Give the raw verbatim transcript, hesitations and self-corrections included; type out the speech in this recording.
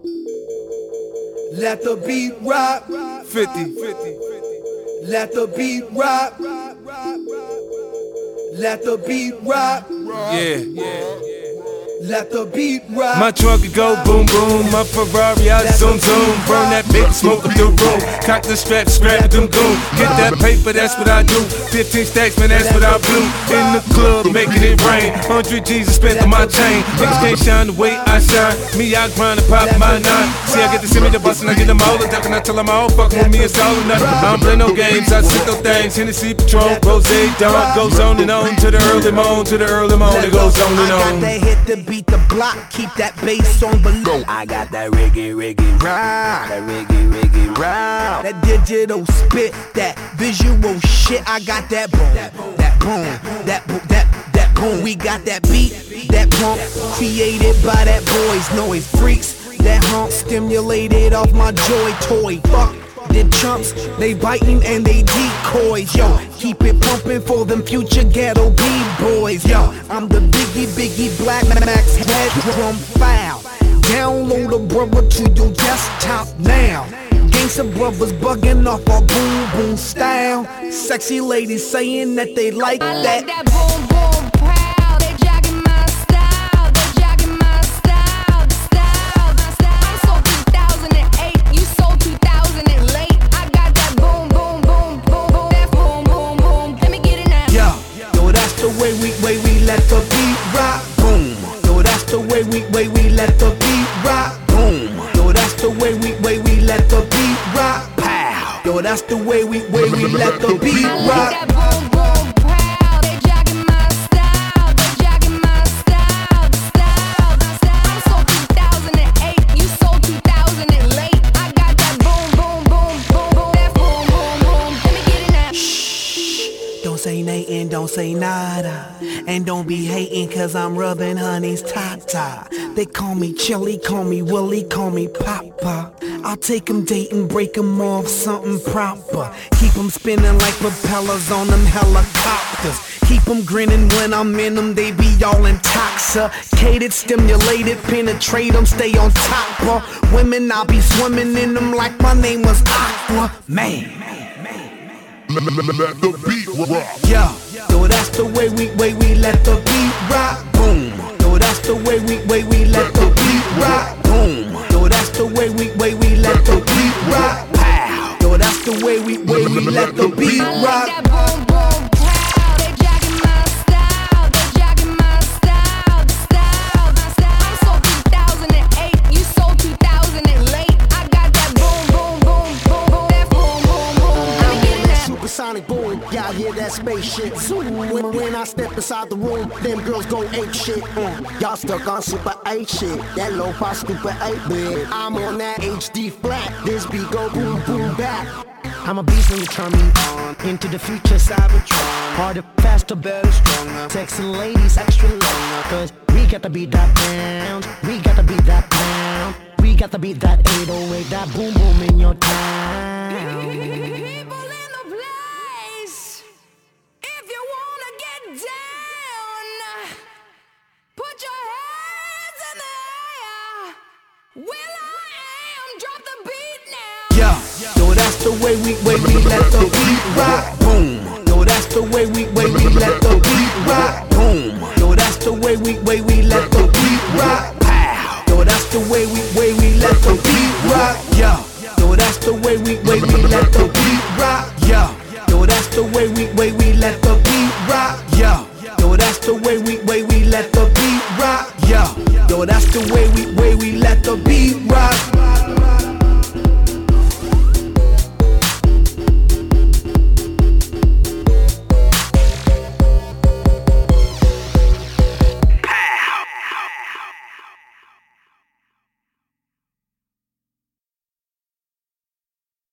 Let the beat rock. fifty. Let the beat rock. Let the beat rock. Yeah, yeah. Let the beat rock. My trunk go boom boom, my Ferrari I zoom zoom. Burn that big smoke up the room. Cock the strap, scrap them goon. Get that paper, that's what I do. Fifteen stacks, man, that's what I blew. In the club, making it rain. Hundred G's spent on my chain. Niggas can't shine the way I shine. Me, I grind and pop my nine. See, I get to send me the bus and I get them all the duck and I tell them all fucking with me, it's all or nothing. I don't play no games, I sit those things. Hennessy, Patron, Rose, Dawn. Goes on and on to the early morn, to the early morn. It goes on and on. That hit the beat the block, keep that bass on below. I got that reggae, reggae, rock. That reggae, reggae, rock. That digital spit, that visual shit. I got that boom, that boom, that boom, that that boom. We got that beat, that pump, created by that boys noise freaks. That hump stimulated off my joy toy. Fuck them chumps, they biting and they decoys. Yo, keep it pumping for them future ghetto B-boys. Yo, I'm the Biggie, Biggie Black Max head drum foul. Download a brother to your desktop now. Gangsta brothers bugging off our boom boom style. Sexy ladies saying that they like I that. like that boom boom pow. They jogging my style. They jogging my style. Style, style. I'm sold two thousand eight. You sold two thousand late. I got that boom boom boom boom boom. That boom boom boom. Let me get it now. Yo, yo, that's the way we way we let the beat rock. Boom. Yo, that's the way we way we let the beat rock. Boom. Yo, that's the way we way we let the beat rock. Pow. Yo, that's the way we way we let the beat I like rock. that boom boom pow. They jogging my style. They jogging my style. Style, style. I'm sold two thousand eight. You sold two thousand late. I got that boom boom boom boom boom. That boom boom boom. Let me get it now. Shh, don't say natin', don't say nada. And don't be hating cause I'm rubbing honey's tata. They call me Chili, call me Willie, call me Papa. I'll take 'em dating, break 'em off something proper. Keep 'em spinning like propellers on them helicopters. Keep 'em grinning when I'm in 'em, they be all intoxicated, stimulated, penetrate 'em, stay on top of women. I'll be swimming in 'em like my name was Aqua Man. Let the beat rock. Yeah, yo, that's the way we way we let the beat rock. Boom. Yo, that's the way we way we let the beat rock. Boom. Yo, that's the way we way we let the beat rock. Pow. Yo, that's the way we way we let the beat I like rock. that boom boom pow. They jogging my style. They jogging my style. Style, style. I'm sold two thousand eight. You sold two thousand late. I got that boom boom boom boom boom. That boom boom boom. Let me get it now. Supersonic boom, y'all hear that spaceship. When, when I step inside the room, them girls go ape shit. Mm. Y'all stuck on super eight shit. That low-fi stupid eight bit. I'm on that H D flat. This beat go boom boom back. I'm a beast when you turn me on. Into the future, Cybertron. Harder, faster, better, stronger. Sexy ladies, extra longer. Cause we got to beat that down. We got to beat that down. We got to beat that eight oh eight. That boom boom in your town. People in the place, if you wanna get down, put your hands in the air. Will I am, drop the beat now. Yeah, yo, that's the way we way we let the beat rock. Boom. Yo, that's the way we way we let the beat rock. Boom. Yo, that's the way we way we let the beat rock. Pow. Yo, that's the way we way we let the beat rock. Yeah. Yo, that's the way we way we let the beat rock. Yeah. Yo, that's the way we way we let the beat rock. Yeah. Yo, that's the way we way we let the beat rock. Yeah. Yo, that's the way we way we let the beat rock.